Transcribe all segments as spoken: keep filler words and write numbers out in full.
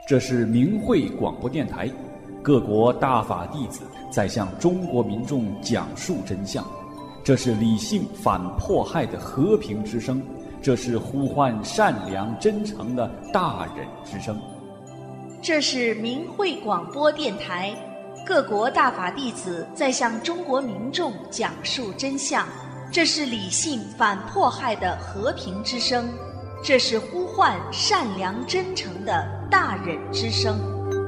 这是明慧广播电台，各国大法弟子在向中国民众讲述真相。这是理性反迫害的和平之声，这是呼唤善良真诚的大忍之声。 这是明慧广播电台，各国大法弟子在向中国民众讲述真相。这是理性反迫害的和平之声，这是呼唤善良真诚的大忍之声。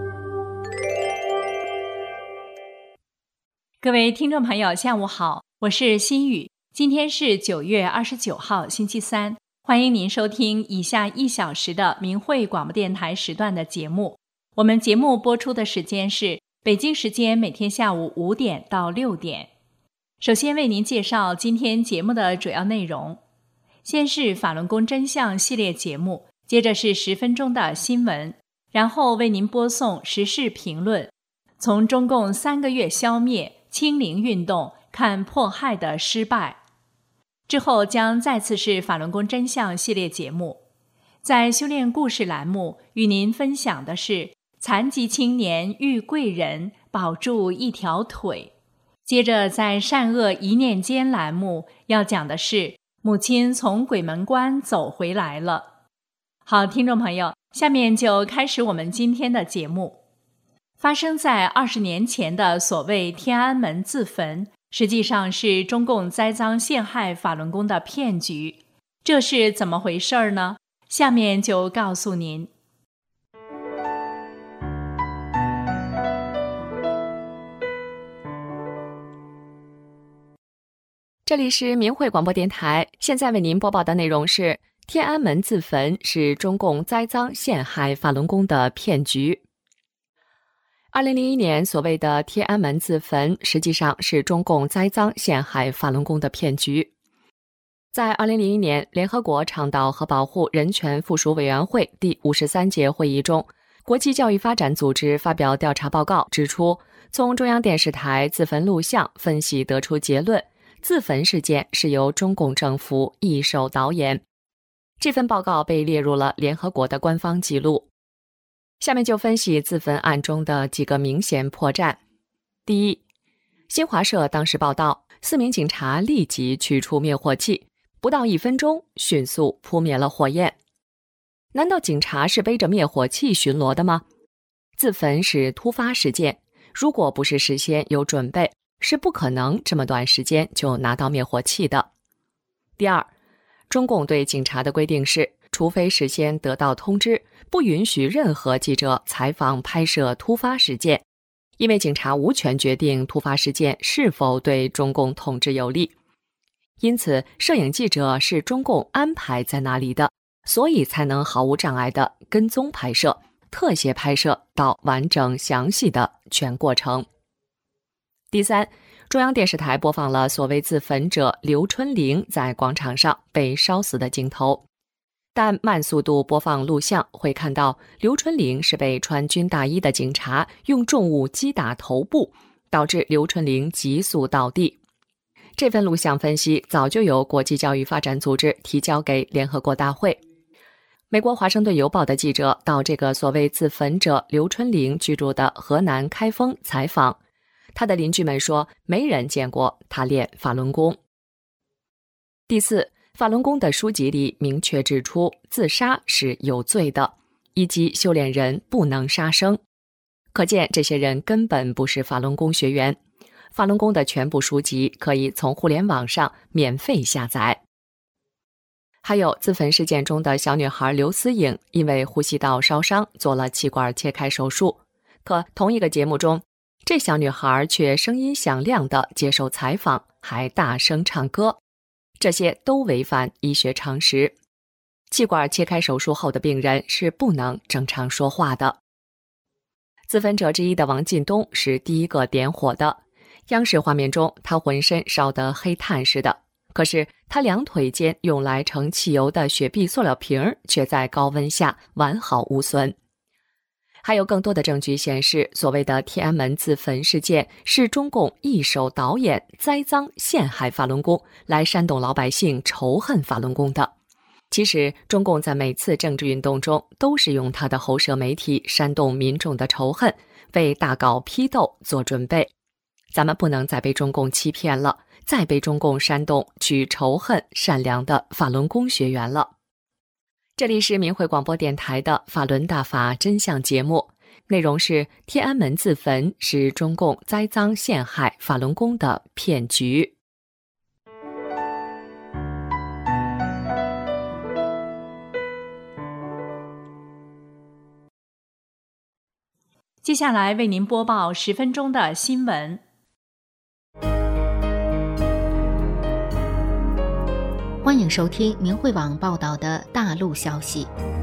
各位听众朋友，下午好，我是心雨。今天是九月二十九号，星期三，欢迎您收听以下一小时的明慧广播电台时段的节目。我们节目播出的时间是北京时间每天下午五点到六点。首先为您介绍今天节目的主要内容，先是法轮功真相系列节目，接着是十分钟的新闻，然后为您播送时事评论，从中共三个月消灭清零运动看迫害的失败。之后将再次是法轮功真相系列节目，在修炼故事栏目与您分享的是残疾青年遇贵人保住一条腿。接着在善恶一念间栏目要讲的是母亲从鬼门关走回来了。好，听众朋友，下面就开始我们今天的节目。发生在二十年前的所谓天安门自焚，实际上是中共栽赃陷害法轮功的骗局。这是怎么回事呢？下面就告诉您。 这里是明慧广播电台，现在为您播报的内容是天安门自焚是中共栽赃陷害法轮功的骗局。二零零一年所谓的天安门自焚，实际上是中共栽赃陷害法轮功的骗局。在二零零一年联合国倡导和保护人权附属委员会第五十三届会议中，国际教育发展组织发表调查报告，指出从中央电视台自焚录像分析得出结论，自焚事件是由中共政府一手导演。这份报告被列入了联合国的官方记录。下面就分析自焚案中的几个明显破绽。第一，新华社当时报道，四名警察立即取出灭火器，不到一分钟迅速扑灭了火焰。难道警察是背着灭火器巡逻的吗？自焚是突发事件，如果不是事先有准备，是不可能这么短时间就拿到灭火器的。第二，中共对警察的规定是，除非事先得到通知，不允许任何记者采访拍摄突发事件，因为警察无权决定突发事件是否对中共统治有利。因此，摄影记者是中共安排在那里的，所以才能毫无障碍地跟踪拍摄、特写拍摄到完整详细的全过程。第三，中央电视台播放了所谓自焚者刘春玲在广场上被烧死的镜头，但慢速度播放录像会看到刘春玲是被穿军大衣的警察用重物击打头部，导致刘春玲急速倒地。这份录像分析早就由国际教育发展组织提交给联合国大会。美国华盛顿邮报的记者到这个所谓自焚者刘春玲居住的河南开封采访，他的邻居们说，没人见过他练法轮功。第四，法轮功的书籍里明确指出，自杀是有罪的，以及修炼人不能杀生。可见这些人根本不是法轮功学员。法轮功的全部书籍可以从互联网上免费下载。还有自焚事件中的小女孩刘思颖，因为呼吸道烧伤做了气管切开手术，可同一个节目中，这小女孩却声音响亮地接受采访，还大声唱歌，这些都违反医学常识。气管切开手术后的病人是不能正常说话的。自焚者之一的王进东是第一个点火的，央视画面中他浑身烧得黑炭似的，可是他两腿间用来盛汽油的雪碧塑料瓶却在高温下完好无损。还有更多的证据显示，所谓的天安门自焚事件是中共一手导演栽赃陷害法轮功，来煽动老百姓仇恨法轮功的。其其实，中共在每次政治运动中都是用他的喉舌媒体煽动民众的仇恨，为大搞批斗做准备。咱们不能再被中共欺骗了，再被中共煽动去仇恨善良的法轮功学员了。这里是明慧广播电台的法轮大法真相节目，内容是天安门自焚是中共栽赃陷害法轮功的骗局。 接下来为您播报十分钟的新闻。 欢迎收听明慧网报道的大陆消息。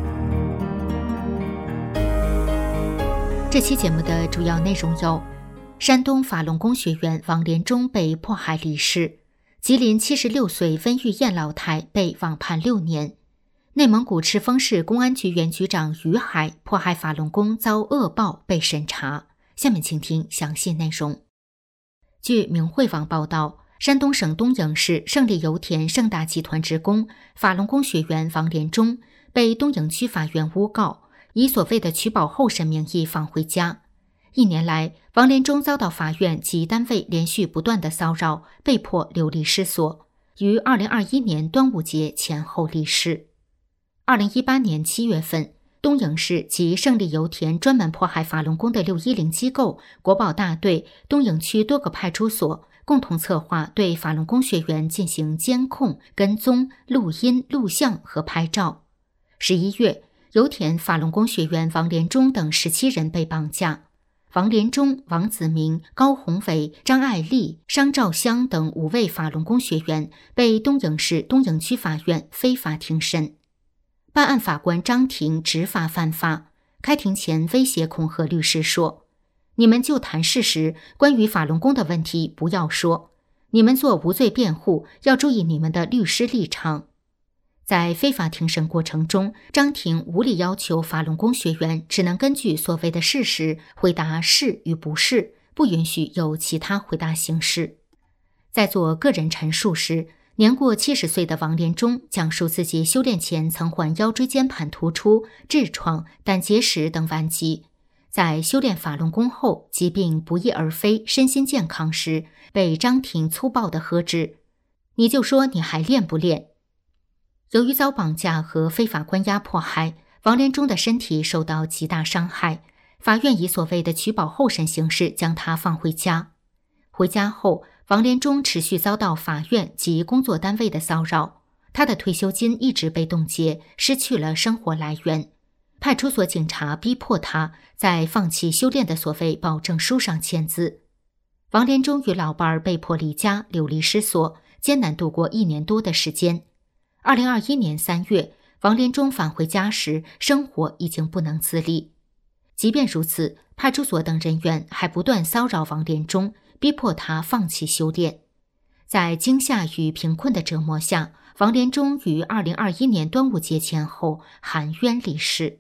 这期节目的主要内容有：山东法轮功学员王连忠被迫害离世，吉林七十六岁温玉燕老太被网判六年，内蒙古赤峰市公安局原局长于海迫害法轮功遭恶报被审查。下面请听详细内容。据明慧网报道，山东省东营市胜利油田盛大集团职工法轮功学员王连忠被东营区法院诬告，以所谓的取保候审名义放回家。一年来，王连忠遭到法院及单位连续不断的骚扰，被迫流离失所，于二零二一年端午节前后离世。二零一八年七月份，东营市及胜利油田专门迫害法轮功的六一零机构、国保大队、东营区多个派出所共同策划对法轮功学员进行监控、跟踪、录音、录像和拍照。十一月，油田法轮功学员王连忠等十七人被绑架。王连忠、王子明、高宏伟、张爱丽、商兆香等五位法轮功学员被东营市东营区法院非法庭审。办案法官张庭执法犯法，开庭前威胁恐吓律师说：“你们就谈事实，关于法轮功的问题不要说。你们做无罪辩护，要注意你们的律师立场。”在非法庭审过程中，张庭无理要求法轮功学员只能根据所谓的事实回答是与不是，不允许有其他回答形式。在做个人陈述时，年过七十岁的王连忠讲述自己修炼前曾患腰椎间盘突出、痔疮、胆结石等顽疾，在修炼法轮功后疾病不翼而飞，身心健康时，被张庭粗暴地呵斥：“你就说你还练不练？”由于遭绑架和非法关押迫害，王连忠的身体受到极大伤害，法院以所谓的取保候审形式将他放回家。回家后，王连忠持续遭到法院及工作单位的骚扰，他的退休金一直被冻结，失去了生活来源。派出所警察逼迫他在放弃修炼的所谓保证书上签字。王连忠与老伴儿被迫离家，流离失所，艰难度过一年多的时间。二零二一年三月，王连忠返回家时，生活已经不能自理。即便如此，派出所等人员还不断骚扰王连忠，逼迫他放弃修炼。在惊吓与贫困的折磨下，王连忠于二零二一年端午节前后含冤离世。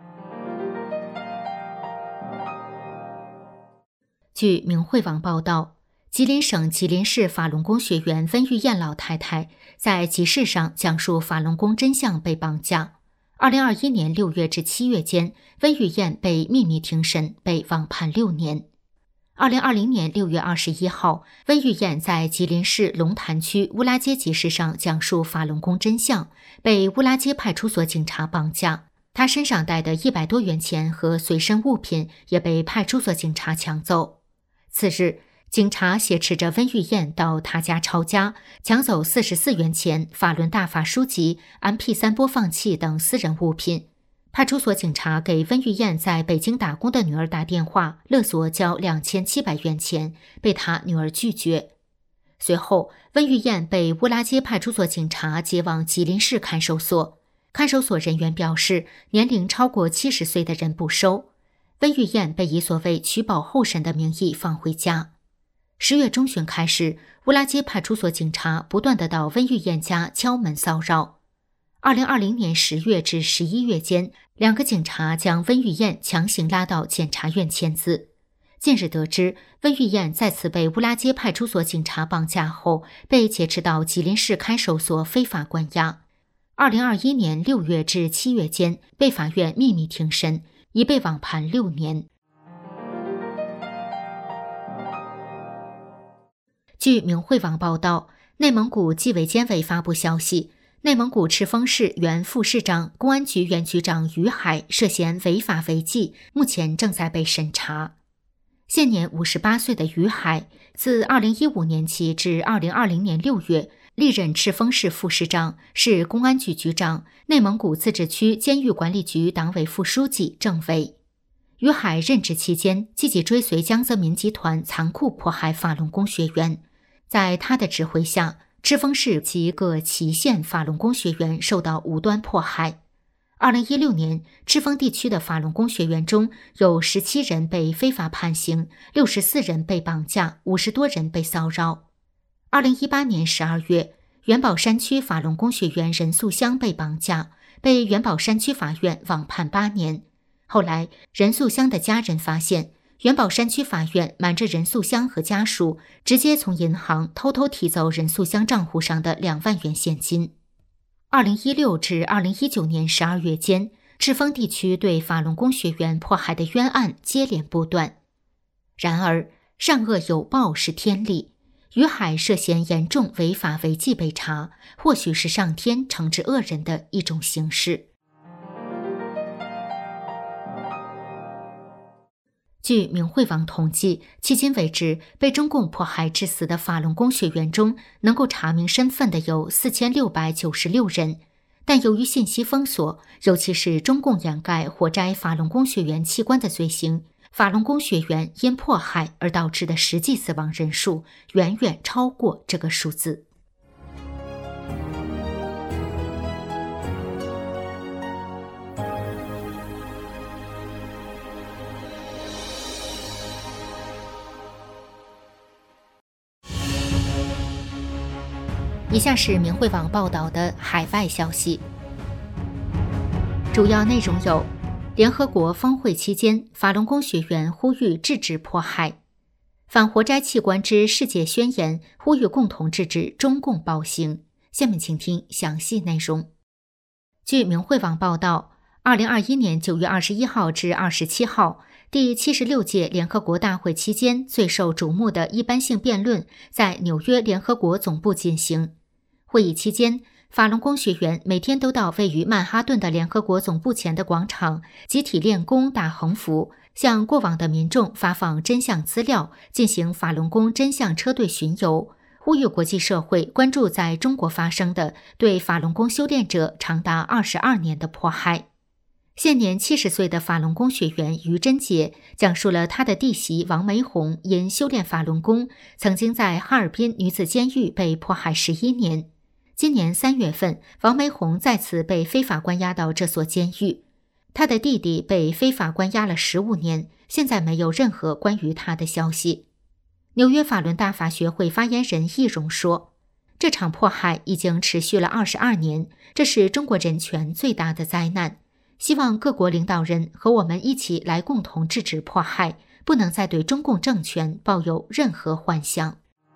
据明慧网报道，吉林省吉林市法轮功学员温玉燕老太太在集市上讲述法轮功真相被绑架。二零二一年六月至七月间，温玉燕被秘密庭审，被网判六年。二零二零年六月二十一号，温玉燕在吉林市龙潭区乌拉街集市上讲述法轮功真相，被乌拉街派出所警察绑架。她身上带的一百多元钱和随身物品也被派出所警察抢走。次日，警察挟持着温玉燕到她家抄家，抢走四十四元钱、法轮大法书籍、M P 三 播放器等私人物品。派出所警察给温玉燕在北京打工的女儿打电话，勒索交两千七百元钱，被她女儿拒绝。随后，温玉燕被乌拉街派出所警察接往吉林市看守所。看守所人员表示，年龄超过七十岁的人不收。温玉燕被以所谓取保候审的名义放回家。十月中旬开始，乌拉街派出所警察不断地到温玉燕家敲门骚扰。二零二零年十月至十一月间，两个警察将温玉燕强行拉到检察院签字。近日得知，温玉燕再次被乌拉街派出所警察绑架后，被劫持到吉林市看守所非法关押。 二零二一年六月至七月间被法院秘密庭审，已被网判六年。据明慧网报道，内蒙古纪委监委发布消息，内蒙古赤峰市原副市长、公安局原局长于海涉嫌违法违纪，目前正在被审查。现年五十八岁的于海，自二零一五年起至二零二零年六月，历任赤峰市副市长、市公安局局长、内蒙古自治区监狱管理局党委副书记、政委。于海任职期间，积极追随江泽民集团残酷迫害法轮功学员。在他的指挥下，赤峰市及各祁县法轮功学员受到无端迫害。二零一六年，赤峰地区的法轮功学员中有十七人被非法判刑，六十四人被绑架，五十多人被骚扰。二零一八年十二月，元宝山区法轮功学员任素香被绑架，被元宝山区法院网判八年。后来，任素香的家人发现，元宝山区法院瞒着任素香和家属，直接从银行偷偷提走任素香账户上的两万元现金。二零一六至二零一九年十二月间，赤峰地区对法轮功学员迫害的冤案接连不断。然而，善恶有报是天理，于海涉嫌严重违法违纪被查，或许是上天惩治恶人的一种形式。据明慧网统计，迄今为止，被中共迫害致死的法轮功学员中，能够查明身份的有四千六百九十六人。但由于信息封锁，尤其是中共掩盖活摘法轮功学员器官的罪行，法轮功学员因迫害而导致的实际死亡人数远远超过这个数字。以下是明慧网报道的海外消息，主要内容有：联合国峰会期间，法轮功学员呼吁制止迫害；反活摘器官之世界宣言呼吁共同制止中共暴行。下面请听详细内容。据明慧网报道，二零二一年九月二十一号至二十七号，第七十六届联合国大会期间最受瞩目的一般性辩论在纽约联合国总部进行。会议期间，法轮功学员每天都到位于曼哈顿的联合国总部前的广场集体练功打横幅，向过往的民众发放真相资料，进行法轮功真相车队巡游，呼吁国际社会关注在中国发生的对法轮功修炼者长达二十二年的迫害。现年七十岁的法轮功学员于贞杰讲述了他的弟媳王梅红因修炼法轮功，曾经在哈尔滨女子监狱被迫害十一年。今年三月份，王梅红再次被非法关押到这所监狱。他的弟弟被非法关押了十五年，现在没有任何关于他的消息。纽约法轮大法学会发言人易容说，这场迫害已经持续了二十二年，这是中国人权最大的灾难。希望各国领导人和我们一起来共同制止迫害，不能再对中共政权抱有任何幻想。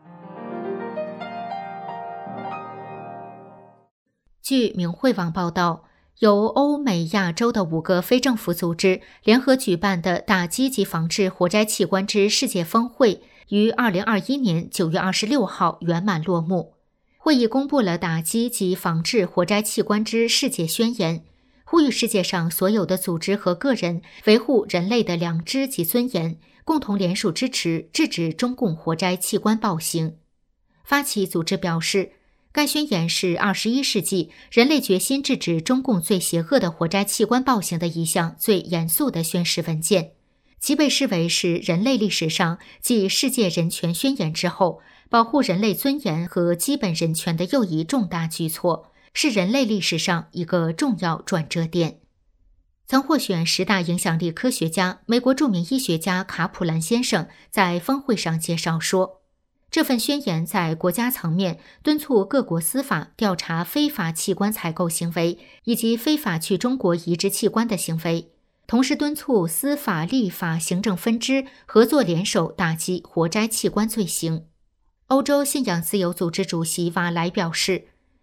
据明慧网报道，由欧美亚洲的五个非政府组织联合举办的打击及防治活摘器官之世界峰会于二零二一年九月二十六号圆满落幕。会议公布了打击及防治活摘器官之世界宣言，呼吁世界上所有的组织和个人维护人类的良知及尊严，共同联署支持制止中共活摘器官暴行。发起组织表示，该宣言是二十一世纪人类决心制止中共最邪恶的活摘器官暴行的一项最严肃的宣誓文件，其被视为是人类历史上继世界人权宣言之后，保护人类尊严和基本人权的又一重大举措，是人类历史上一个重要转折点。曾获选十大影响力科学家、美国著名医学家卡普兰先生在峰会上介绍说，这份宣言在国家层面敦促各国司法调查非法器官采购行为以及非法去中国移植器官的行为，同时敦促司法、立法、行政分支合作联手打击活摘器官罪行。欧洲信仰自由组织主席瓦莱表示，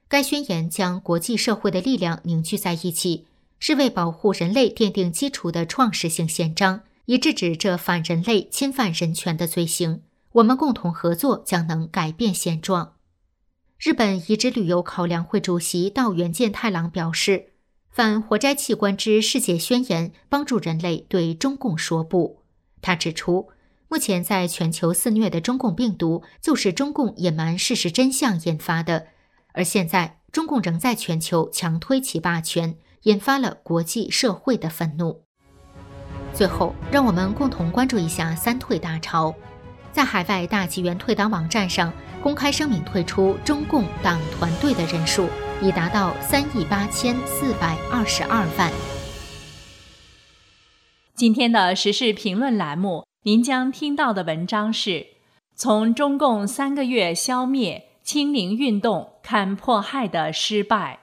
该宣言将国际社会的力量凝聚在一起，是为保护人类奠定基础的创世性宪章，以制止这反人类、侵犯人权的罪行。我们共同合作将能改变现状。日本遗址旅游考量会主席道元健太郎表示，反活摘器官之世界宣言帮助人类对中共说不。他指出，目前在全球肆虐的中共病毒就是中共隐瞒事实真相引发的，而现在中共仍在全球强推其霸权，引发了国际社会的愤怒。最后，让我们共同关注一下三退大潮。在海外大纪元退党网站上公开声明，退出中共党团队的人数已达到三亿八千四百二十二万。 今天的时事评论栏目，您将听到的文章是：从中共三个月消灭清零运动看迫害的失败。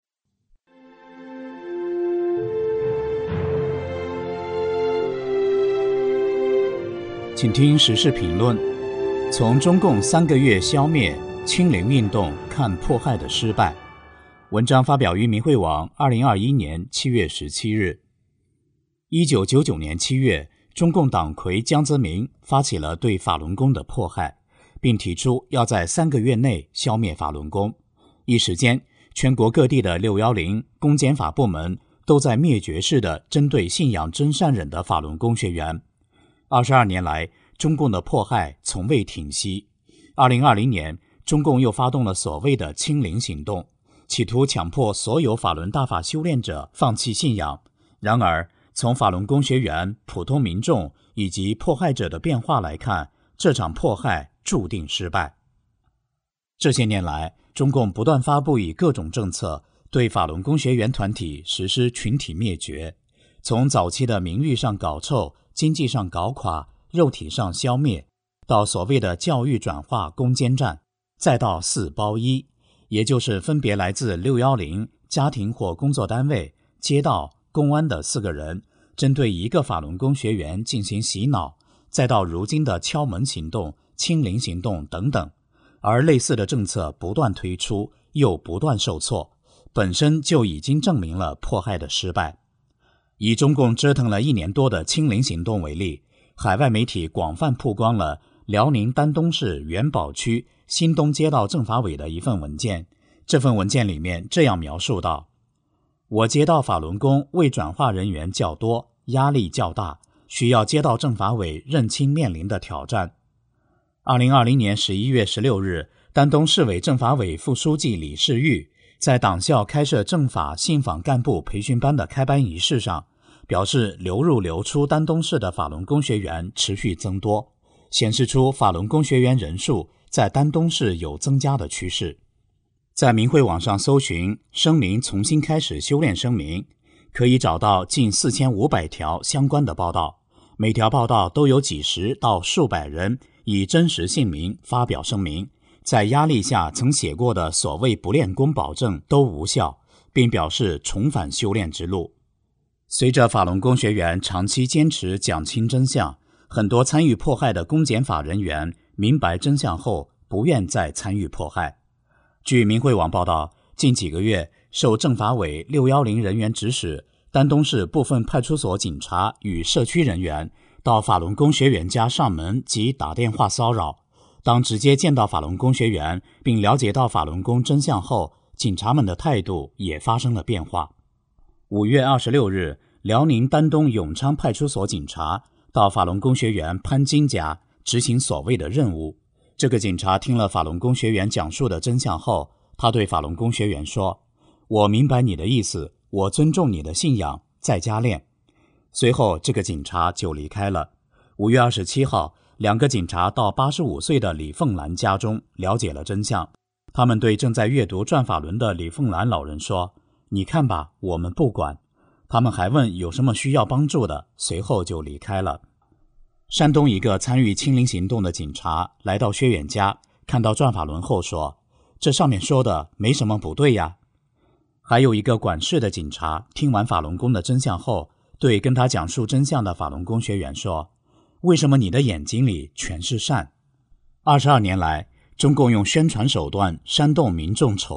请听时事评论：从中共三个月消灭清零运动看迫害的失败。文章发表于民汇网，二零二一年七月十七日。一九九九年七月，中共党魁江泽民发起了对法轮功的迫害，并提出要在三个月内消灭法轮功。一时间，全国各地的六一零公检法部门都在灭绝式地针对信仰真善忍的法轮功学员。二十二年来，中共的迫害从未停息。二零二零年，中共又发动了所谓的清零行动，企图强迫所有法轮大法修炼者放弃信仰。然而，从法轮功学员、普通民众以及迫害者的变化来看，这场迫害注定失败。这些年来，中共不断发布以各种政策对法轮功学员团体实施群体灭绝，从早期的名誉上搞臭、经济上搞垮、肉体上消灭，到所谓的教育转化攻坚战，再到四包一，也就是分别来自六一零、家庭或工作单位、街道、公安的四个人，针对一个法轮功学员进行洗脑，再到如今的敲门行动、清零行动等等。而类似的政策不断推出，又不断受挫，本身就已经证明了迫害的失败。以中共折腾了一年多的清零行动为例，海外媒体广泛曝光了辽宁丹东市元宝区新东街道政法委的一份文件。这份文件里面这样描述道：我街道法轮功未转化人员较多，压力较大，需要街道政法委认清面临的挑战。二零二零年十一月十六日，丹东市委政法委副书记李世玉在党校开设政法信访干部培训班的开班仪式上表示，流入流出丹东市的法轮功学员持续增多，显示出法轮功学员人数在丹东市有增加的趋势。在民汇网上搜寻声明重新开始修炼声明，可以找到近四千五百条相关的报道，每条报道都有几十到数百人以真实姓名发表声明，在压力下曾写过的所谓不练功保证都无效，并表示重返修炼之路。随着法轮功学员长期坚持讲清真相，很多参与迫害的公检法人员明白真相后不愿再参与迫害。据民汇网报道，近几个月受政法委六一零人员指使，丹东市部分派出所警察与社区人员到法轮功学员家上门及打电话骚扰。当直接见到法轮功学员并了解到法轮功真相后，警察们的态度也发生了变化。五月二十六日，辽宁丹东永昌派出所警察到法轮功学员潘金家执行所谓的任务。这个警察听了法轮功学员讲述的真相后，他对法轮功学员说：我明白你的意思，我尊重你的信仰，在家练。随后这个警察就离开了。五月二十七号，两个警察到八十五岁的李凤兰家中了解了真相。他们对正在阅读转法轮的李凤兰老人说：你看吧，我们不管。他们还问有什么需要帮助的，随后就离开了。山东一个参与清零行动的警察来到薛远家，看到转法轮后说：这上面说的没什么不对呀。还有一个管事的警察听完法轮功的真相后，对跟他讲述真相的法轮功学员说：为什么你的眼睛里全是善？二十二年来，中共用宣传手段煽动民众仇恨，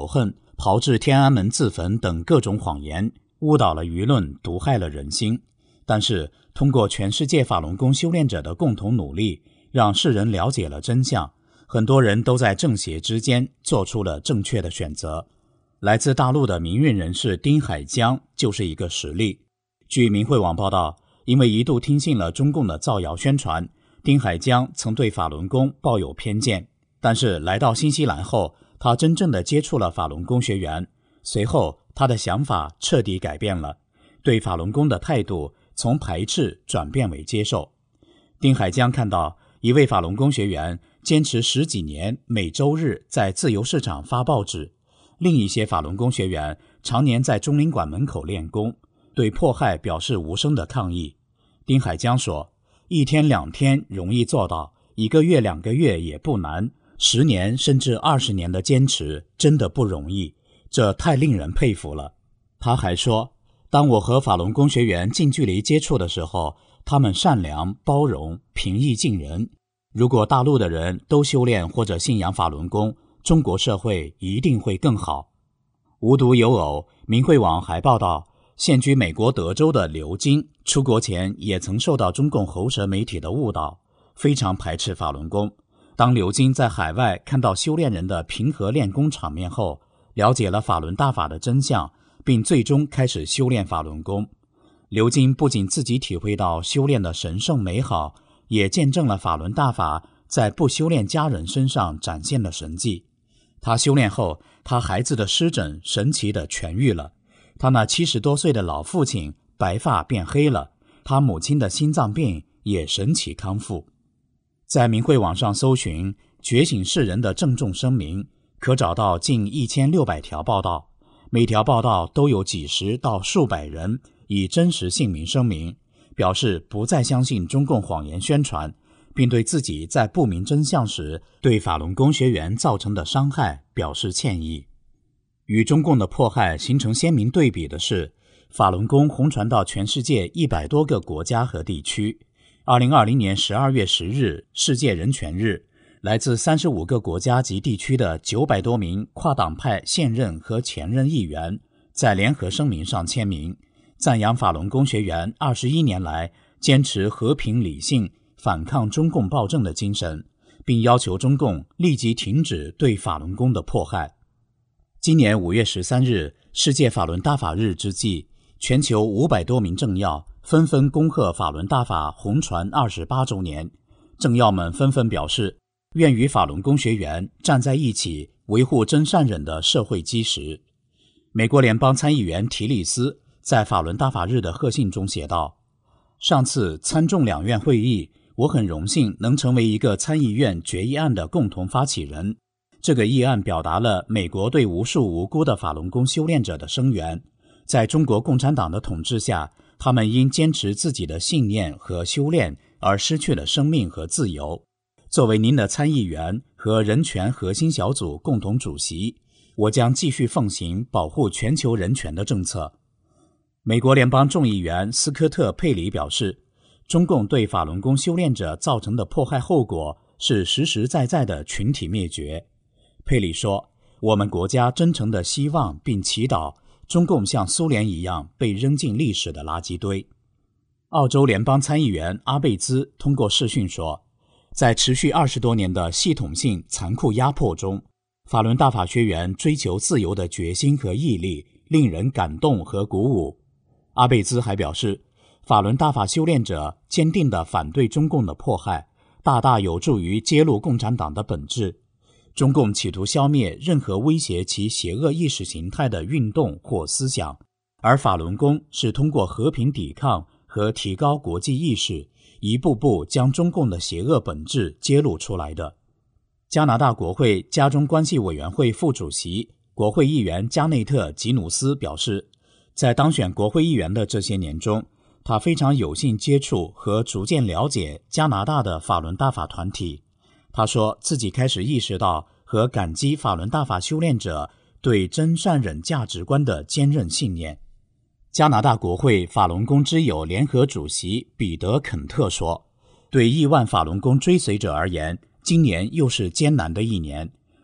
炮制天安门自焚等各种谎言，误导了舆论，毒害了人心。但是通过全世界法轮功修炼者的共同努力，让世人了解了真相，很多人都在正邪之间做出了正确的选择。来自大陆的民运人士丁海江就是一个实例。据明慧网报道，因为一度听信了中共的造谣宣传，丁海江曾对法轮功抱有偏见，但是来到新西兰后，他真正的接触了法轮功学员，随后他的想法彻底改变了，对法轮功的态度从排斥转变为接受。丁海江看到一位法轮功学员坚持十几年，每周日在自由市场发报纸，另一些法轮功学员常年在中领馆门口练功，对迫害表示无声的抗议。丁海江说，一天两天容易做到，一个月两个月也不难，十年甚至二十年的坚持真的不容易，这太令人佩服了。他还说，当我和法轮功学员近距离接触的时候，他们善良、包容、平易近人。如果大陆的人都修炼或者信仰法轮功，中国社会一定会更好。无独有偶，明慧网还报道，现居美国德州的刘金出国前也曾受到中共喉舌媒体的误导，非常排斥法轮功。当刘金在海外看到修炼人的平和练功场面后，了解了法轮大法的真相，并最终开始修炼法轮功。刘金不仅自己体会到修炼的神圣美好，也见证了法轮大法在不修炼家人身上展现的神迹。他修炼后，他孩子的湿疹神奇地痊愈了，他那七十多岁的老父亲白发变黑了，他母亲的心脏病也神奇康复。在明慧网上搜寻觉醒世人的郑重声明，可找到近一千六百条报道，每条报道都有几十到数百人以真实姓名声明，表示不再相信中共谎言宣传，并对自己在不明真相时对法轮功学员造成的伤害表示歉意。与中共的迫害形成鲜明对比的是，法轮功红传到全世界一百多个国家和地区。二零二零年十二月十日，世界人权日，来自三十五个国家及地区的九百多名跨党派现任和前任议员在联合声明上签名，赞扬法轮功学员二十一年来坚持和平理性反抗中共暴政的精神，并要求中共立即停止对法轮功的迫害。今年五月十三日，世界法轮大法日之际，全球五百多名政要纷纷恭贺法轮大法红传二十八周年。政要们纷纷表示，愿与法轮功学员站在一起，维护真善忍的社会基石。美国联邦参议员提利斯在法轮大法日的贺信中写道，上次参众两院会议，我很荣幸能成为一个参议院决议案的共同发起人。这个议案表达了美国对无数无辜的法轮功修炼者的声援。在中国共产党的统治下，他们因坚持自己的信念和修炼而失去了生命和自由。作为您的参议员和人权核心小组共同主席，我将继续奉行保护全球人权的政策。美国联邦众议员斯科特·佩里表示，中共对法轮功修炼者造成的迫害后果是实实在在的群体灭绝。佩里说，我们国家真诚地希望并祈祷中共像苏联一样被扔进历史的垃圾堆。澳洲联邦参议员阿贝兹通过视讯说，在持续二十多年的系统性残酷压迫中，法轮大法学员追求自由的决心和毅力令人感动和鼓舞。阿贝兹还表示，法轮大法修炼者坚定地反对中共的迫害，大大有助于揭露共产党的本质。中共企图消灭任何威胁其邪恶意识形态的运动或思想，而法轮功是通过和平抵抗和提高国际意识，一步步将中共的邪恶本质揭露出来的。加拿大国会加中关系委员会副主席、国会议员加内特·吉努斯表示，在当选国会议员的这些年中，他非常有幸接触和逐渐了解加拿大的法轮大法团体。他说自己开始意识到和感激法轮大法修炼者对真善忍价值观的坚韧信念。加拿大国会法轮功之友联合主席彼得·肯特说，对亿万法轮功追随者而言，今年又是艰难的一年。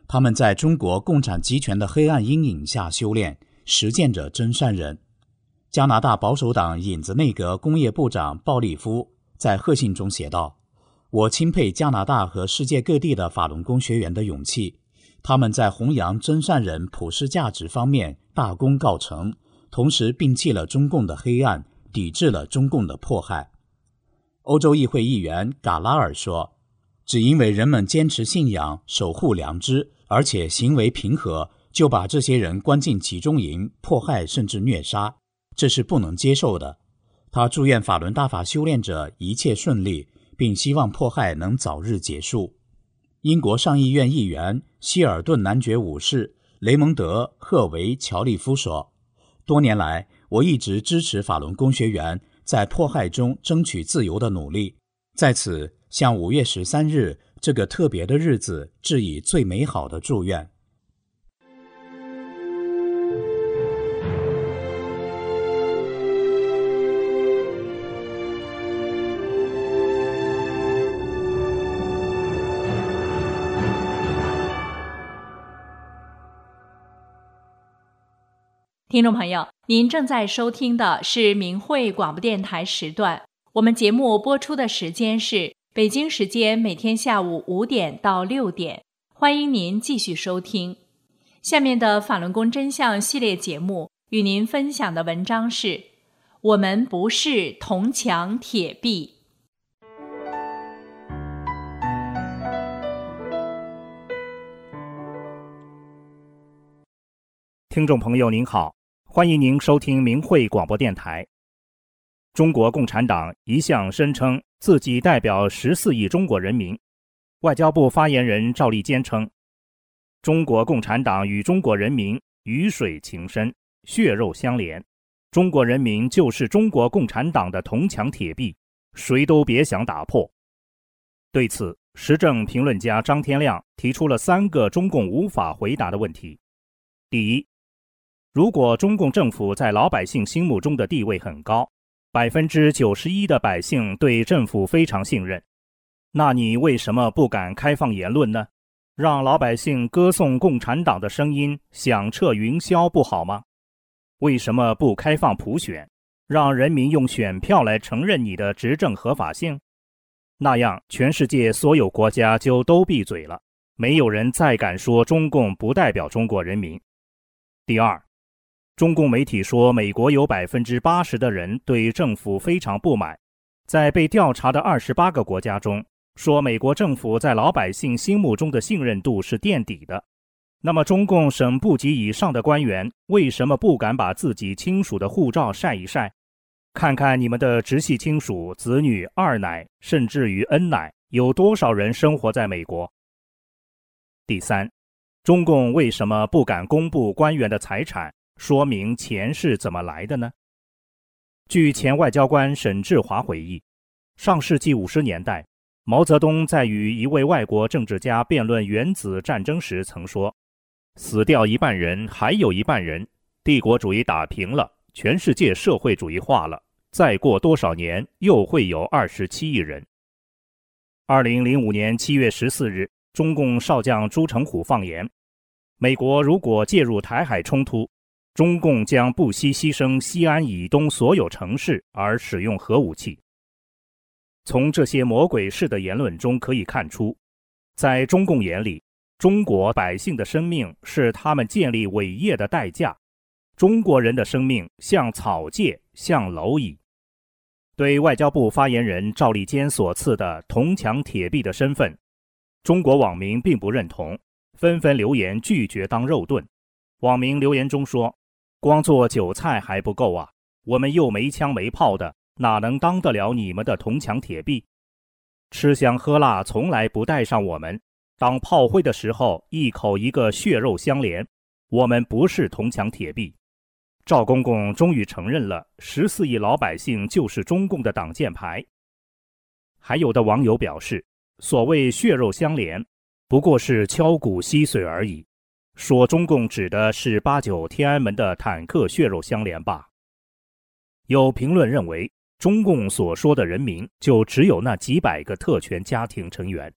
他们在中国共产集权的黑暗阴影下修炼，实践着真善人。加拿大保守党影子内阁工业部长鲍利夫在贺信中写道：我钦佩加拿大和世界各地的法轮功学员的勇气，他们在弘扬真善人普世价值方面大功告成，同时摒弃了中共的黑暗，抵制了中共的迫害。欧洲议会议员嘎拉尔说，只因为人们坚持信仰，守护良知，而且行为平和，就把这些人关进集中营，迫害甚至虐杀，这是不能接受的。他祝愿法轮大法修炼者一切顺利，并希望迫害能早日结束。英国上议院议员希尔顿男爵武士雷蒙德·赫维乔利夫说，多年来我一直支持法轮功学员在迫害中争取自由的努力，在此向五月十三日这个特别的日子致以最美好的祝愿。 听众朋友，您正在收听的是明慧广播电台时段，我们节目播出的时间是北京时间每天下午五点到六点，欢迎您继续收听。下面的法轮功真相系列节目与您分享的文章是：我们不是铜墙铁壁。 听众朋友您好，欢迎您收听明慧广播电台。中国共产党一向声称自己代表十四亿中国人民。外交部发言人赵立坚称，中国共产党与中国人民鱼水情深，血肉相连，中国人民就是中国共产党的铜墙铁壁，谁都别想打破。对此，时政评论家张天亮提出了三个中共无法回答的问题。第一，如果中共政府在老百姓心目中的地位很高，百分之九十一的百姓对政府非常信任，那你为什么不敢开放言论呢？让老百姓歌颂共产党的声音响彻云霄不好吗？为什么不开放普选，让人民用选票来承认你的执政合法性？那样全世界所有国家就都闭嘴了，没有人再敢说中共不代表中国人民。第二，中共媒体说美国有 百分之八十 的人对政府非常不满，在被调查的二十八个国家中，说美国政府在老百姓心目中的信任度是垫底的。那么中共省部级以上的官员为什么不敢把自己亲属的护照晒一晒？看看你们的直系亲属、子女、二奶甚至于恩奶有多少人生活在美国？第三，中共为什么不敢公布官员的财产，说明钱是怎么来的呢？据前外交官沈志华回忆，上世纪五十年代，毛泽东在与一位外国政治家辩论原子战争时曾说，死掉一半人，还有一半人，帝国主义打平了，全世界社会主义化了，再过多少年又会有二十七亿人。二零零五年七月十四日，中共少将朱成虎放言，美国如果介入台海冲突，中共将不惜牺牲西安以东所有城市而使用核武器。从这些魔鬼式的言论中可以看出，在中共眼里，中国百姓的生命是他们建立伟业的代价，中国人的生命像草芥，像蝼蚁。对外交部发言人赵立坚所赐的铜墙铁壁的身份，中国网民并不认同，纷纷留言拒绝当肉盾。网民留言中说，光做韭菜还不够啊，我们又没枪没炮的，哪能当得了你们的铜墙铁壁？吃香喝辣从来不带上我们，当炮灰的时候一口一个血肉相连，我们不是铜墙铁壁。赵公公终于承认了十四亿老百姓就是中共的挡箭牌。还有的网友表示，所谓血肉相连不过是敲骨吸髓而已，说中共指的是八九天安门的坦克血肉相连吧。有评论认为，中共所说的人民就只有那几百个特权家庭成员，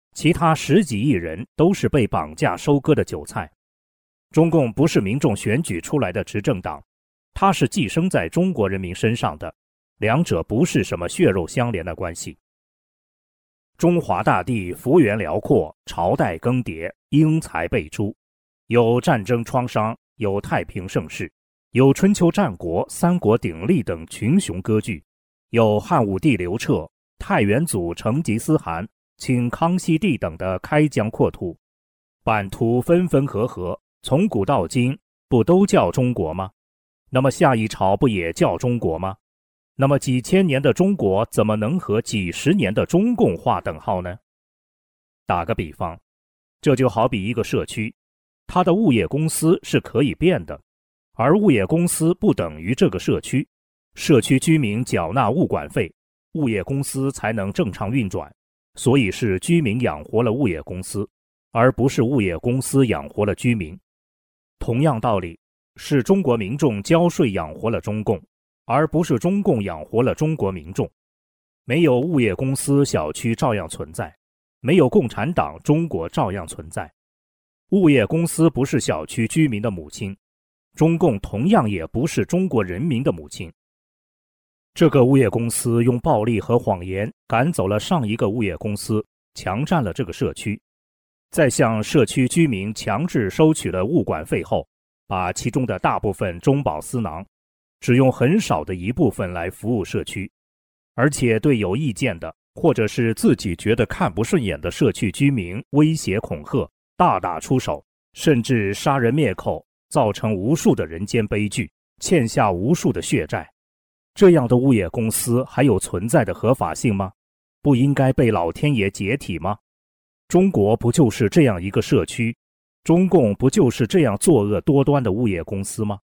其他十几亿人都是被绑架收割的韭菜。中共不是民众选举出来的执政党，它是寄生在中国人民身上的，两者不是什么血肉相连的关系。中华大地幅员辽阔，朝代更迭，英才辈出，有战争创伤，有太平盛世，有春秋战国、三国鼎立等群雄割据，有汉武帝刘彻、太元祖成吉思汗、清康熙帝等的开疆扩土，版图分分合合，从古到今不都叫中国吗？那么下一朝不也叫中国吗？那么几千年的中国怎么能和几十年的中共划等号呢？打个比方，这就好比一个社区，它的物业公司是可以变的，而物业公司不等于这个社区，社区居民缴纳物管费，物业公司才能正常运转，所以是居民养活了物业公司，而不是物业公司养活了居民。同样道理，是中国民众交税养活了中共，而不是中共养活了中国民众。没有物业公司，小区照样存在；没有共产党，中国照样存在。物业公司不是小区居民的母亲，中共同样也不是中国人民的母亲。这个物业公司用暴力和谎言赶走了上一个物业公司，强占了这个社区，在向社区居民强制收取了物管费后，把其中的大部分中饱私囊，只用很少的一部分来服务社区，而且对有意见的或者是自己觉得看不顺眼的社区居民威胁恐吓，大打出手，甚至杀人灭口，造成无数的人间悲剧，欠下无数的血债。这样的物业公司还有存在的合法性吗？不应该被老天爷解体吗？中国不就是这样一个社区？中共不就是这样作恶多端的物业公司吗？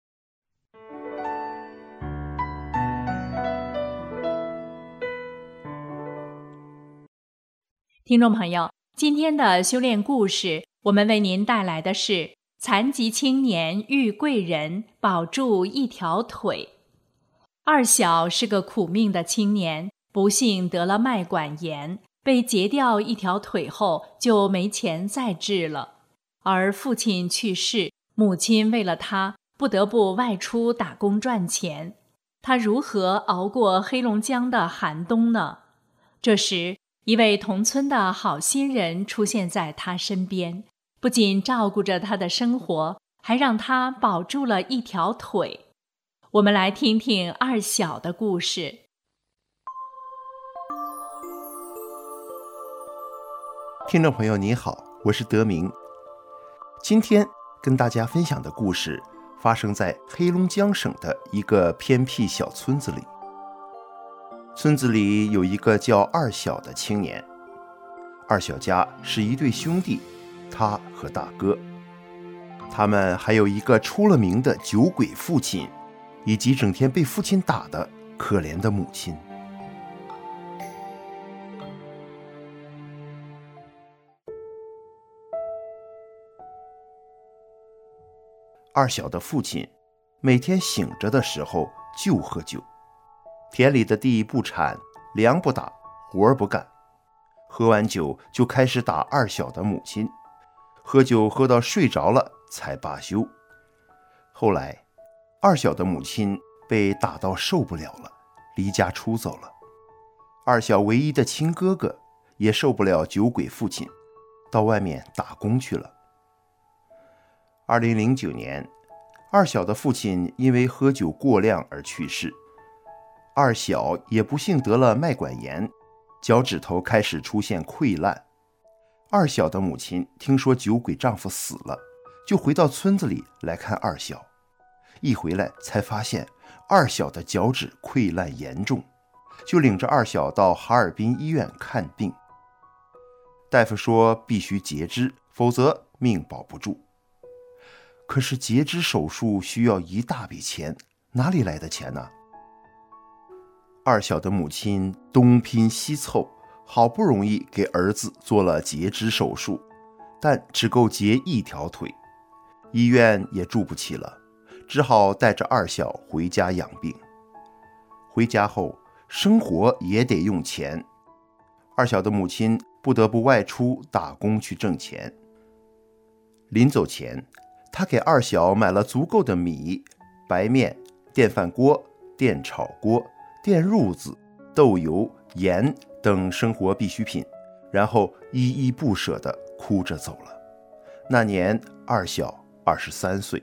听众朋友，今天的修炼故事，我们为您带来的是残疾青年遇贵人，保住一条腿。二小是个苦命的青年，不幸得了脉管炎，被截掉一条腿后就没钱再治了。而父亲去世，母亲为了他不得不外出打工赚钱，他如何熬过黑龙江的寒冬呢？这时一位同村的好心人出现在他身边，不仅照顾着他的生活，还让他保住了一条腿。我们来听听二小的故事。 听众朋友您好，我是德明。今天跟大家分享的故事发生在黑龙江省的一个偏僻小村子里。村子里有一个叫二小的青年，二小家是一对兄弟，他和大哥。他们还有一个出了名的酒鬼父亲，以及整天被父亲打的可怜的母亲。二小的父亲每天醒着的时候就喝酒，田里的地不铲，粮不打，活不干。喝完酒就开始打二小的母亲，喝酒喝到睡着了才罢休。后来二小的母亲被打到受不了了，离家出走了。二小唯一的亲哥哥也受不了酒鬼父亲，到外面打工去了。二零零九年，二小的父亲因为喝酒过量而去世，二小也不幸得了脉管炎，脚趾头开始出现溃烂。二小的母亲听说酒鬼丈夫死了，就回到村子里来看二小。一回来才发现二小的脚趾溃烂严重，就领着二小到哈尔滨医院看病。大夫说必须截肢，否则命保不住。可是截肢手术需要一大笔钱，哪里来的钱呢？二小的母亲东拼西凑，好不容易给儿子做了截肢手术，但只够截一条腿，医院也住不起了，只好带着二小回家养病。回家后生活也得用钱，二小的母亲不得不外出打工去挣钱。临走前，他给二小买了足够的米、白面、电饭锅、电炒锅、电褥子、豆油、盐等生活必需品，然后依依不舍地哭着走了。那年二小二十三岁。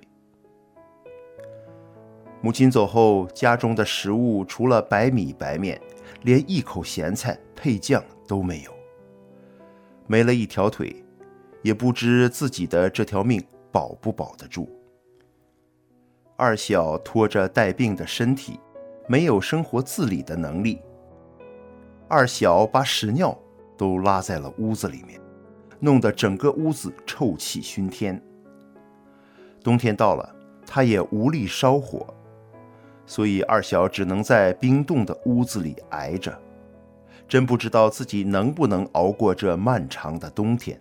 母亲走后，家中的食物除了白米白面，连一口咸菜配酱都没有。没了一条腿，也不知自己的这条命保不保得住。二小拖着带病的身体，没有生活自理的能力。二小把屎尿都拉在了屋子里面，弄得整个屋子臭气熏天。冬天到了，他也无力烧火，所以二小只能在冰冻的屋子里挨着，真不知道自己能不能熬过这漫长的冬天。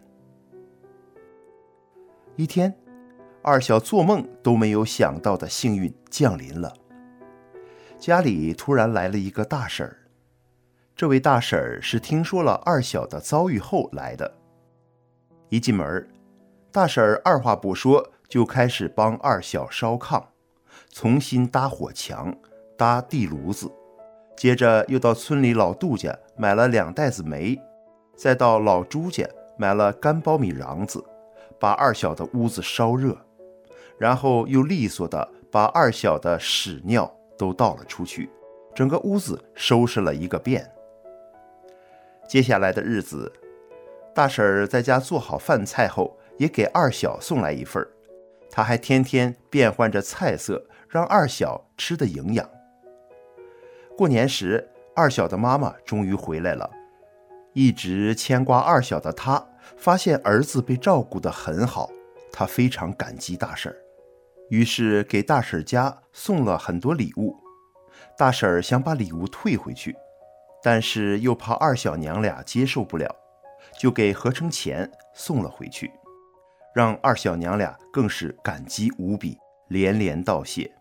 一天，二小做梦都没有想到的幸运降临了。家里突然来了一个大婶儿，这位大婶儿是听说了二小的遭遇后来的。一进门，大婶儿二话不说就开始帮二小烧炕，重新搭火墙、搭地炉子，接着又到村里老杜家买了两袋子煤，再到老朱家买了干苞米瓤子，把二小的屋子烧热，然后又利索地把二小的屎尿都倒了出去，整个屋子收拾了一个遍。接下来的日子，大婶儿在家做好饭菜后，也给二小送来一份，她还天天变换着菜色，让二小吃得营养。过年时，二小的妈妈终于回来了，一直牵挂二小的她发现儿子被照顾得很好，她非常感激大婶儿，于是给大婶家送了很多礼物。大婶想把礼物退回去，但是又怕二小娘俩接受不了，就给合成钱送了回去，让二小娘俩更是感激无比，连连道谢。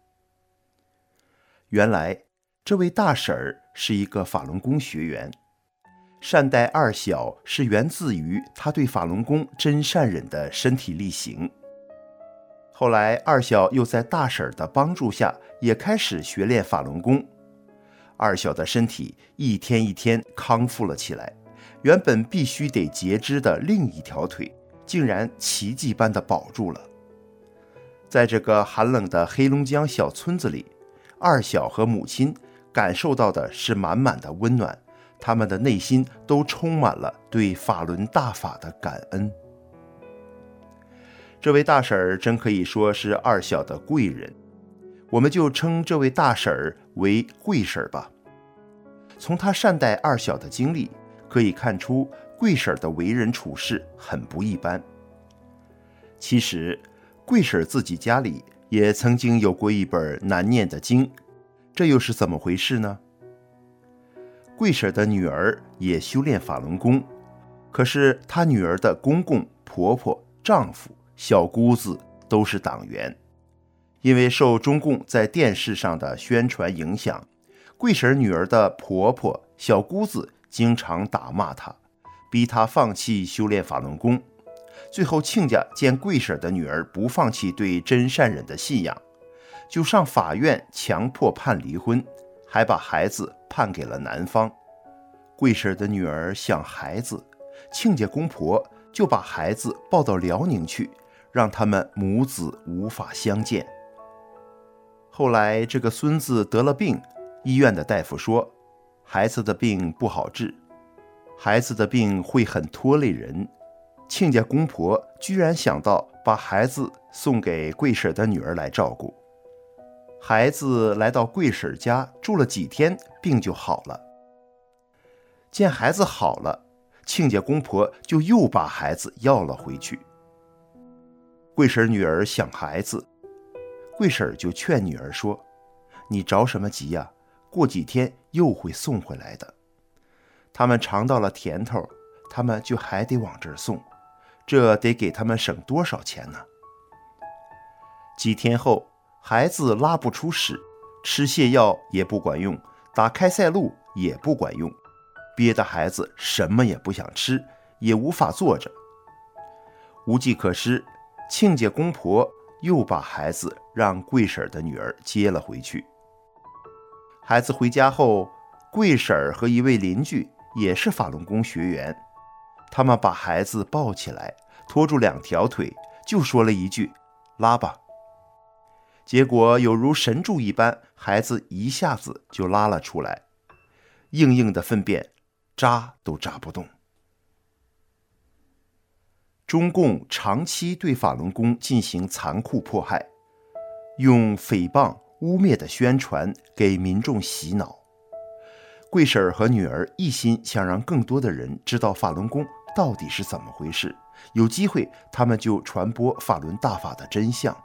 原来这位大婶儿是一个法轮功学员，善待二小是源自于他对法轮功真善忍的身体力行。后来二小又在大婶的帮助下也开始学练法轮功，二小的身体一天一天康复了起来，原本必须得截肢的另一条腿竟然奇迹般的保住了。在这个寒冷的黑龙江小村子里，二小和母亲感受到的是满满的温暖，他们的内心都充满了对法轮大法的感恩。这位大婶儿真可以说是二小的贵人，我们就称这位大婶儿为贵婶儿吧。从她善待二小的经历可以看出，贵婶儿的为人处事很不一般。其实贵婶儿自己家里也曾经有过一本难念的经，这又是怎么回事呢？贵婶的女儿也修炼法轮功，可是她女儿的公公、婆婆、丈夫、小姑子都是党员，因为受中共在电视上的宣传影响，贵婶女儿的婆婆、小姑子经常打骂她，逼她放弃修炼法轮功。最后亲家见贵婶的女儿不放弃对真善忍的信仰，就上法院强迫判离婚，还把孩子判给了男方。贵婶的女儿想孩子，亲家公婆就把孩子抱到辽宁去，让他们母子无法相见。后来这个孙子得了病，医院的大夫说孩子的病不好治，孩子的病会很拖累人。亲家公婆居然想到把孩子送给贵婶的女儿来照顾。孩子来到贵婶家住了几天，病就好了。见孩子好了，亲家公婆就又把孩子要了回去。贵婶女儿想孩子，贵婶就劝女儿说：“你着什么急呀？过几天又会送回来的。他们尝到了甜头，他们就还得往这儿送，这得给他们省多少钱呢？”几天后，孩子拉不出屎，吃泻药也不管用，打开塞露也不管用。 憋得孩子什么也不想吃，也无法坐着。无计可施，亲家公婆又把孩子让贵婶的女儿接了回去。孩子回家后，贵婶和一位邻居也是法轮功学员，他们把孩子抱起来，拖住两条腿，就说了一句拉吧。结果有如神助一般，孩子一下子就拉了出来，硬硬的粪便扎都扎不动。中共长期对法轮功进行残酷迫害，用诽谤污蔑的宣传给民众洗脑。贵婶和女儿一心想让更多的人知道法轮功到底是怎么回事，有机会他们就传播法轮大法的真相。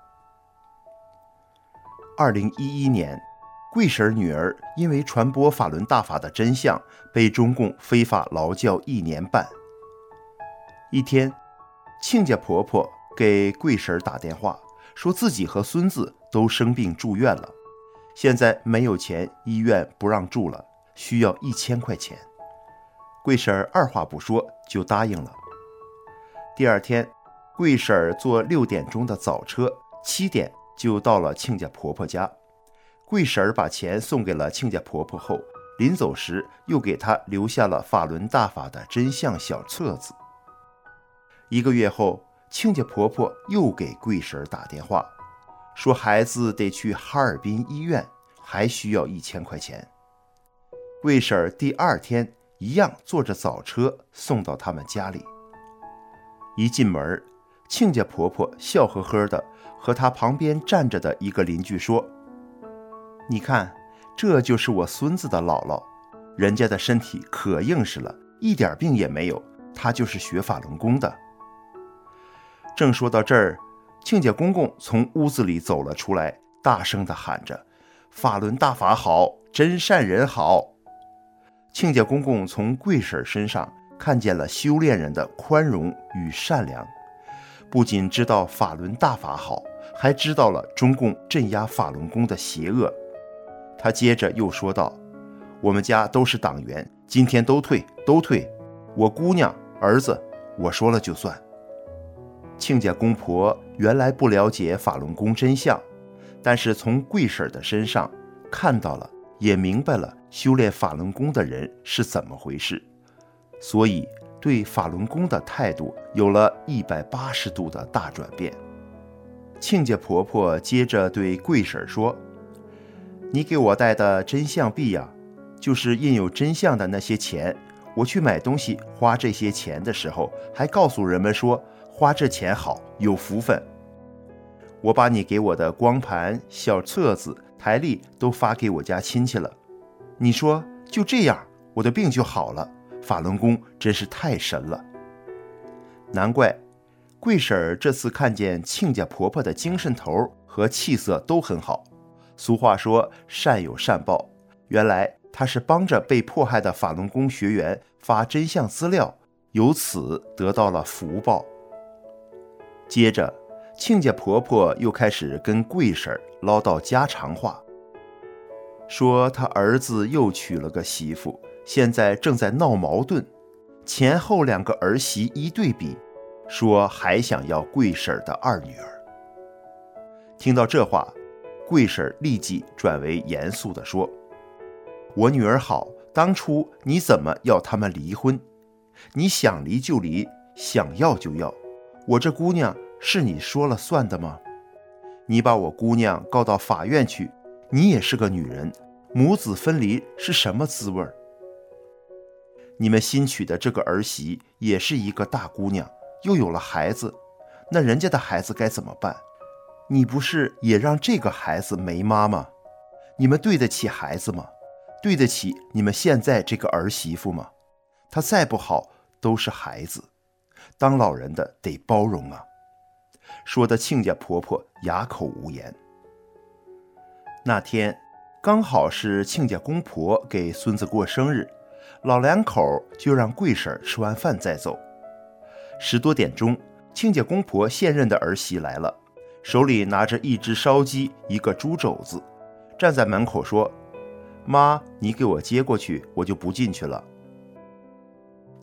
二零一一年，贵婶女儿因为传播法轮大法的真相，被中共非法劳教一年半。一天，亲家婆婆给贵婶打电话，说自己和孙子都生病住院了，现在没有钱，医院不让住了，需要一千块钱。贵婶二话不说就答应了。第二天，贵婶坐六点钟的早车，七点就到了亲家婆婆家。贵婶把钱送给了亲家婆婆后，临走时又给她留下了法轮大法的真相小册子。一个月后，亲家婆婆又给贵婶打电话，说孩子得去哈尔滨医院，还需要一千块钱。贵婶第二天一样坐着早车送到他们家里。一进门，亲家婆婆笑呵呵的和她旁边站着的一个邻居说：“你看，这就是我孙子的姥姥，人家的身体可硬实了，一点病也没有，她就是学法轮功的。”正说到这儿，亲家公公从屋子里走了出来，大声地喊着：“法轮大法好，真善人好！”亲家公公从贵婶身上看见了修炼人的宽容与善良，不仅知道法轮大法好，还知道了中共镇压法轮功的邪恶。他接着又说道：“我们家都是党员，今天都退，都退。我姑娘、儿子，我说了就算。”亲家公婆原来不了解法轮功真相，但是从贵婶的身上看到了，也明白了修炼法轮功的人是怎么回事，所以对法轮功的态度有了一百八十度的大转变。亲家婆婆接着对贵婶说：“你给我带的真相币呀，就是印有真相的那些钱，我去买东西花这些钱的时候，还告诉人们说花这钱好，有福分。我把你给我的光盘、小册子、台历都发给我家亲戚了。你说就这样，我的病就好了。法轮功真是太神了。”难怪贵婶这次看见亲家婆婆的精神头和气色都很好。俗话说善有善报，原来她是帮着被迫害的法轮功学员发真相资料，由此得到了福报。接着，亲家婆婆又开始跟贵婶唠叨家常话，说她儿子又娶了个媳妇，现在正在闹矛盾，前后两个儿媳一对比，说还想要贵婶的二女儿。听到这话，贵婶立即转为严肃地说：“我女儿好，当初你怎么要他们离婚？你想离就离，想要就要，我这姑娘是你说了算的吗？你把我姑娘告到法院去，你也是个女人，母子分离是什么滋味？你们新娶的这个儿媳也是一个大姑娘，又有了孩子，那人家的孩子该怎么办？你不是也让这个孩子没妈吗？你们对得起孩子吗？对得起你们现在这个儿媳妇吗？她再不好都是孩子，当老人的得包容啊。”说的亲家婆婆哑口无言。那天刚好是亲家公婆给孙子过生日，老两口就让贵婶吃完饭再走。十多点钟，亲家公婆现任的儿媳来了，手里拿着一只烧鸡，一个猪肘子，站在门口说：“妈，你给我接过去，我就不进去了。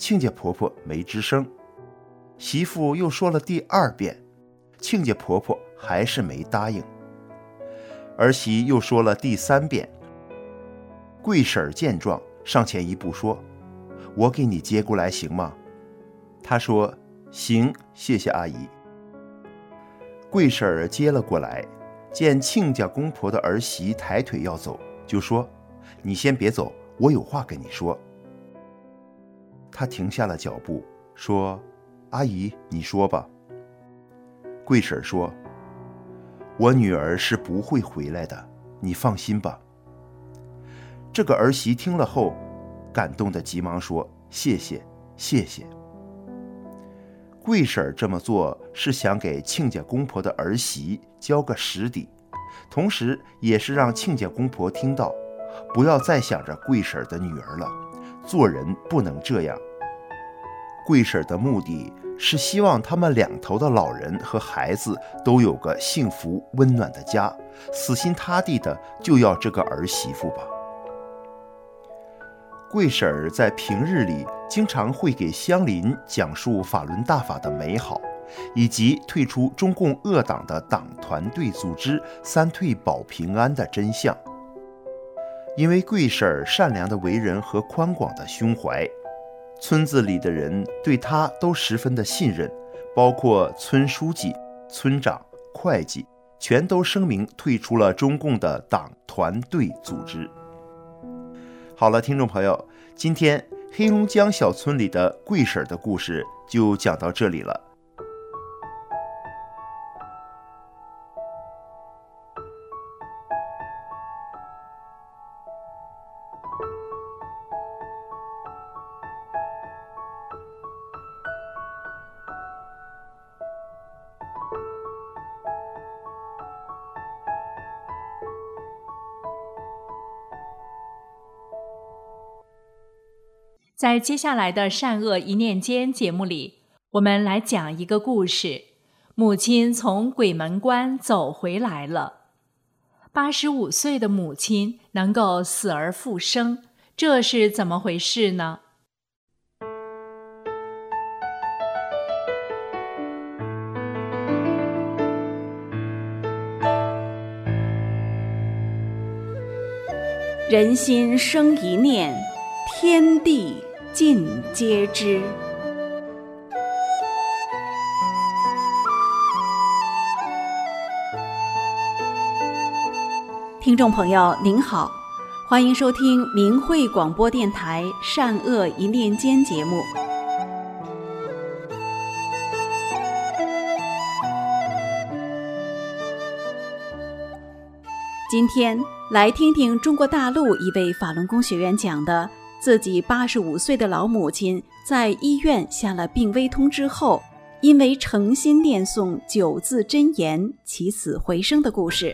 亲家婆婆没吱声。媳妇又说了第二遍，亲家婆婆还是没答应。儿媳又说了第三遍。贵婶儿见状，上前一步说：“我给你接过来行吗？”她说：“行，谢谢阿姨。”贵婶儿接了过来，见亲家公婆的儿媳抬腿要走，就说：“你先别走，我有话跟你说。”她停下了脚步，说：“阿姨，你说吧。”贵婶儿说：“我女儿是不会回来的，你放心吧。”这个儿媳听了后，感动的急忙说：“谢谢，谢谢。”贵婶儿这么做是想给亲家公婆的儿媳交个实底，同时也是让亲家公婆听到，不要再想着贵婶儿的女儿了，做人不能这样。贵婶儿的目的是希望他们两头的老人和孩子都有个幸福温暖的家，死心塌地的就要这个儿媳妇吧。贵婶儿在平日里经常会给乡邻讲述法轮大法的美好，以及退出中共恶党的党团队组织三退保平安的真相。因为贵婶儿善良的为人和宽广的胸怀，村子里的人对她都十分的信任，包括村书记、村长、会计，全都声明退出了中共的党团队组织。好了，听众朋友，今天黑龙江小村里的贵婶儿的故事就讲到这里了。 在接下来的善恶一念间节目里，我们来讲一个故事：母亲从鬼门关走回来了。八十五岁的母亲能够死而复生，这是怎么回事呢？ 人心生一念，天地尽皆知。听众朋友您好，欢迎收听明慧广播电台善恶一念间节目。今天来听听中国大陆一位法轮功学员讲的自己八十五岁的老母亲在医院下了病危通知后，因为诚心念诵九字真言起死回生的故事。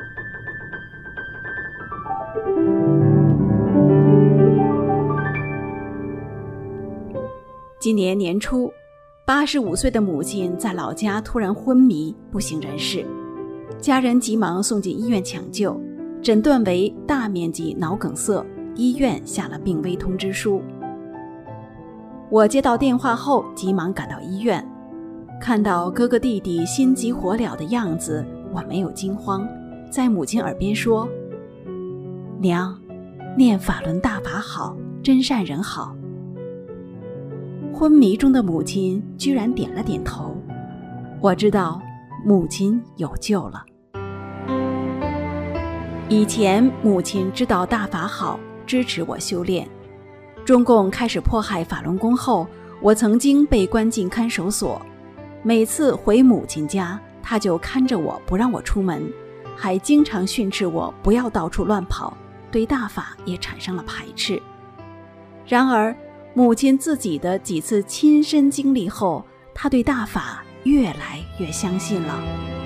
今年年初，八十五岁的母亲在老家突然昏迷不省人事，家人急忙送进医院抢救，诊断为大面积脑梗塞，医院下了病危通知书。我接到电话后急忙赶到医院，看到哥哥弟弟心急火燎的样子，我没有惊慌，在母亲耳边说：“娘，念法轮大法好，真善人好。”昏迷中的母亲居然点了点头，我知道母亲有救了。以前母亲知道大法好，支持我修炼。中共开始迫害法轮功后，我曾经被关进看守所，每次回母亲家，她就看着我不让我出门，还经常训斥我不要到处乱跑，对大法也产生了排斥。然而母亲自己的几次亲身经历后，她对大法越来越相信了。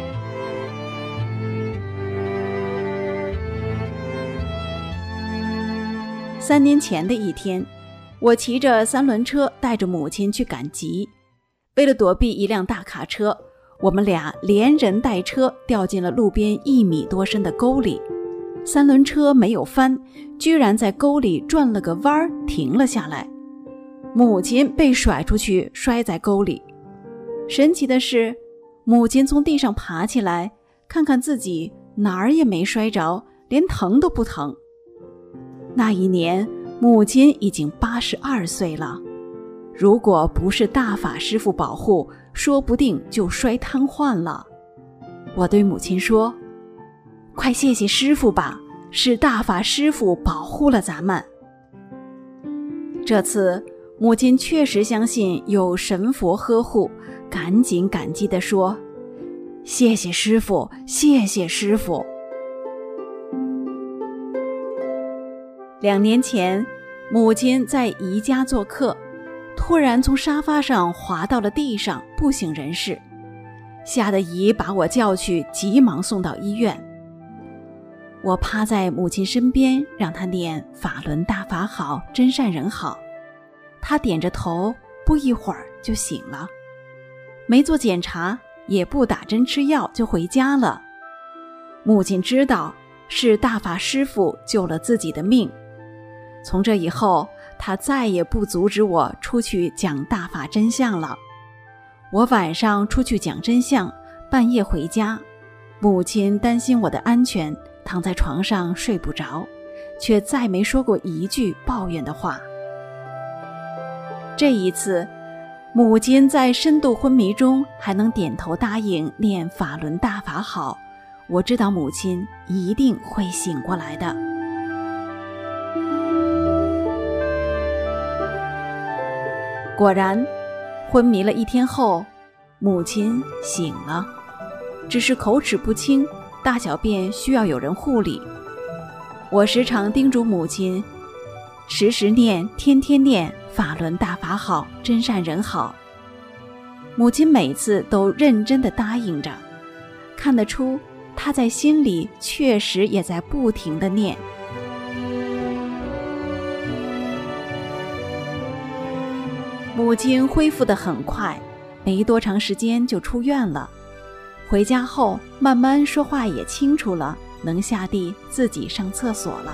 三年前的一天，我骑着三轮车带着母亲去赶集，为了躲避一辆大卡车，我们俩连人带车掉进了路边一米多深的沟里。三轮车没有翻，居然在沟里转了个弯儿停了下来。 母亲被甩出去，摔在沟里。神奇的是，母亲从地上爬起来，看看自己哪儿也没摔着，连疼都不疼。那一年，母亲已经八十二岁了，如果不是大法师父保护，说不定就摔瘫痪了。我对母亲说：“快谢谢师父吧，是大法师父保护了咱们。”这次母亲确实相信有神佛呵护，赶紧感激地说：“谢谢师父，谢谢师父。”两年前，母亲在姨家做客，突然从沙发上滑到了地上，不省人事，吓得姨把我叫去，急忙送到医院。我趴在母亲身边，让她念法轮大法好，真善人好。她点着头，不一会儿就醒了，没做检查，也不打针吃药，就回家了。母亲知道是大法师父救了自己的命，从这以后，她再也不阻止我出去讲大法真相了。我晚上出去讲真相，半夜回家，母亲担心我的安全，躺在床上睡不着，却再没说过一句抱怨的话。这一次，母亲在深度昏迷中还能点头答应念法轮大法好，我知道母亲一定会醒过来的。果然，昏迷了一天后，母亲醒了，只是口齿不清，大小便需要有人护理。我时常叮嘱母亲，时时念，天天念法轮大法好，真善人好。母亲每次都认真地答应着，看得出她在心里确实也在不停地念。母亲恢复得很快，没多长时间就出院了。回家后慢慢说话也清楚了，能下地自己上厕所了。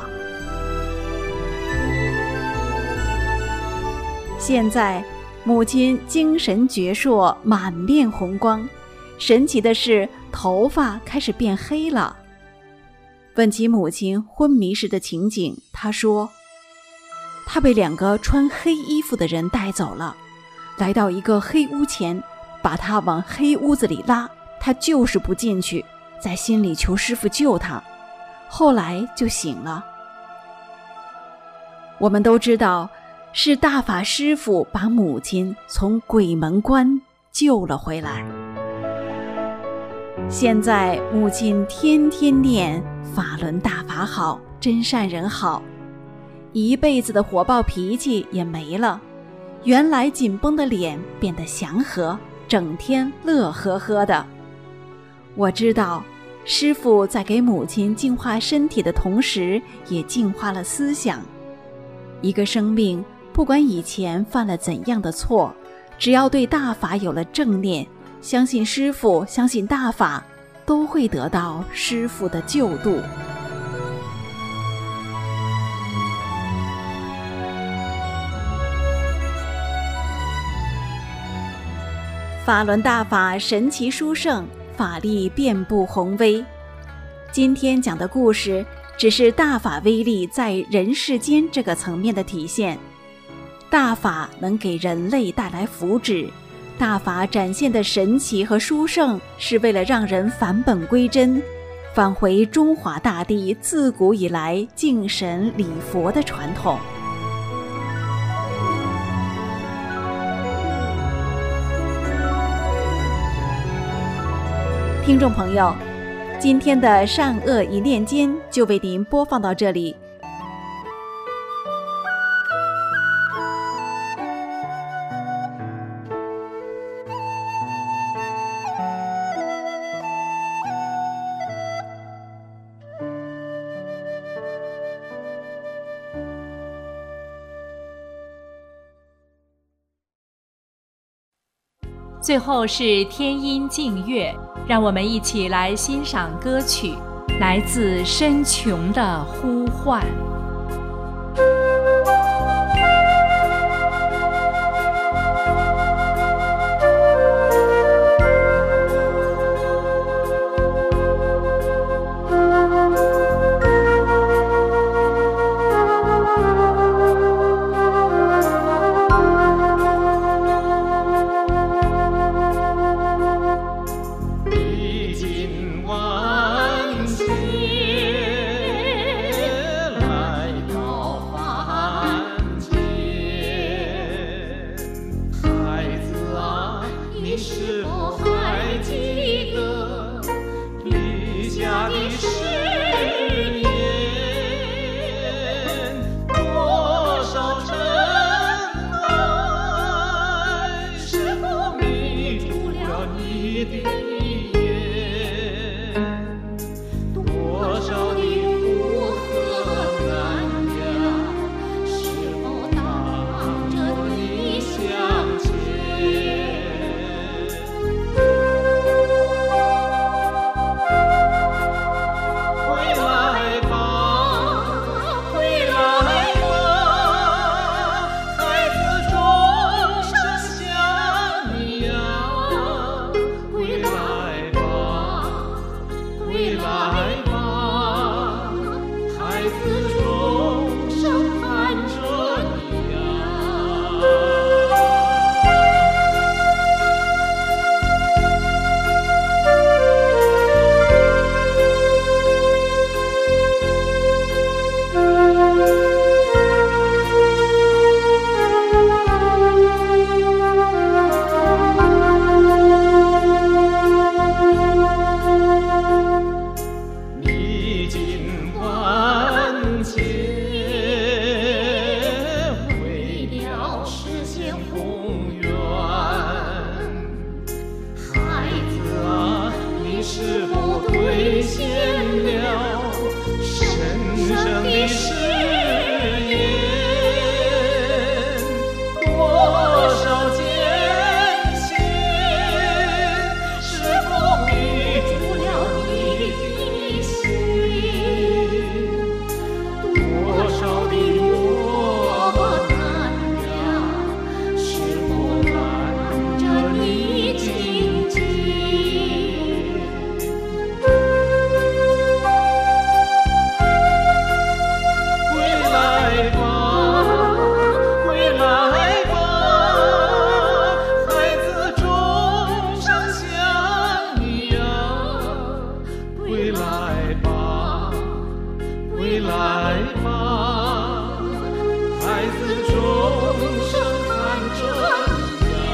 现在母亲精神矍铄，满面红光，神奇的是头发开始变黑了。问起母亲昏迷时的情景，她说她被两个穿黑衣服的人带走了，来到一个黑屋前，把她往黑屋子里拉，她就是不进去，在心里求师父救她，后来就醒了。我们都知道，是大法师父把母亲从鬼门关救了回来。现在母亲天天念法轮大法好，真善人好，一辈子的火爆脾气也没了，原来紧绷的脸变得祥和，整天乐呵呵的。我知道师父在给母亲净化身体的同时，也净化了思想。一个生命不管以前犯了怎样的错，只要对大法有了正念，相信师父，相信大法，都会得到师父的救度。法轮大法神奇殊胜，法力遍布宏威。今天讲的故事只是大法威力在人世间这个层面的体现。大法能给人类带来福祉，大法展现的神奇和殊胜，是为了让人返本归真，返回中华大地自古以来敬神礼佛的传统。听众朋友，今天的善恶一念间就为您播放到这里。 最后是天音净月，让我们一起来欣赏歌曲，来自深穹的呼唤。 为了实现宏愿。孩子啊，你是否兑现了神圣的誓言？多少艰辛，是否迷住了你的心？多少的磨难呀，是否拦着你荆棘？归来吧，归来吧，孩子终生想你呀。归来吧，归来吧，孩子终生看着你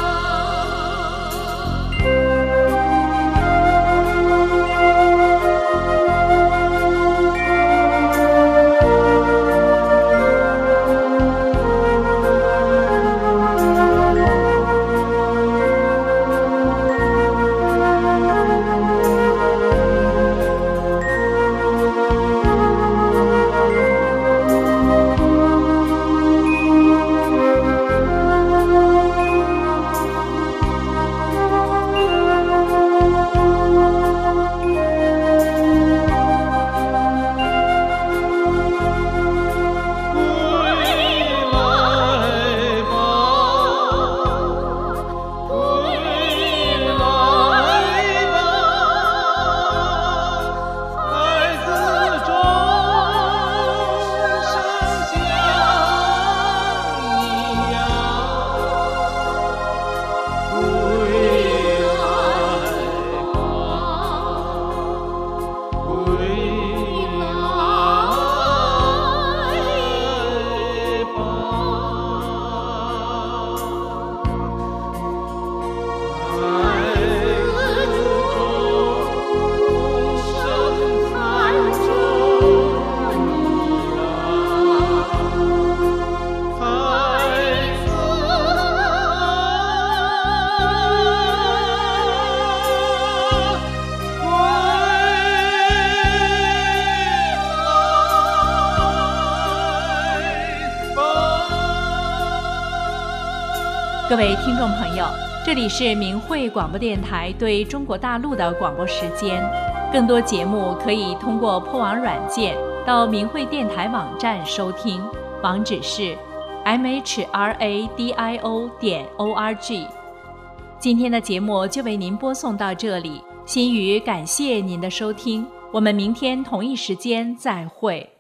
各位听众朋友，这里是明慧广播电台对中国大陆的广播时间。更多节目可以通过破网软件到明慧电台网站收听，网址是 m h r a d i o 点 o r g。今天的节目就为您播送到这里，心语感谢您的收听，我们明天同一时间再会。